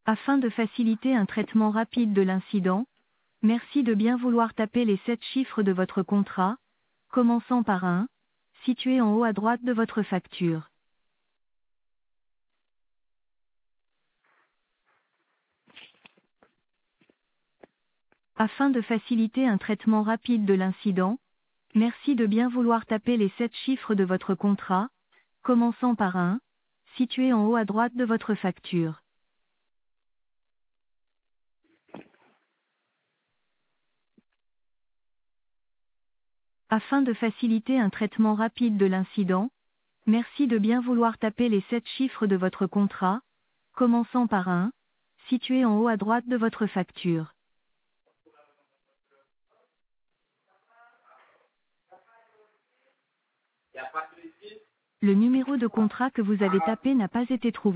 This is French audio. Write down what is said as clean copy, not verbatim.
Afin de faciliter un traitement rapide de l'incident, merci de bien vouloir taper les 7 chiffres de votre contrat, commençant par 1, situé en haut à droite de votre facture. Afin de faciliter un traitement rapide de l'incident, merci de bien vouloir taper les 7 chiffres de votre contrat, commençant par 1, situé en haut à droite de votre facture. Afin de faciliter un traitement rapide de l'incident, merci de bien vouloir taper les 7 chiffres de votre contrat, commençant par 1, situé en haut à droite de votre facture. Le numéro de contrat que vous avez tapé n'a pas été trouvé.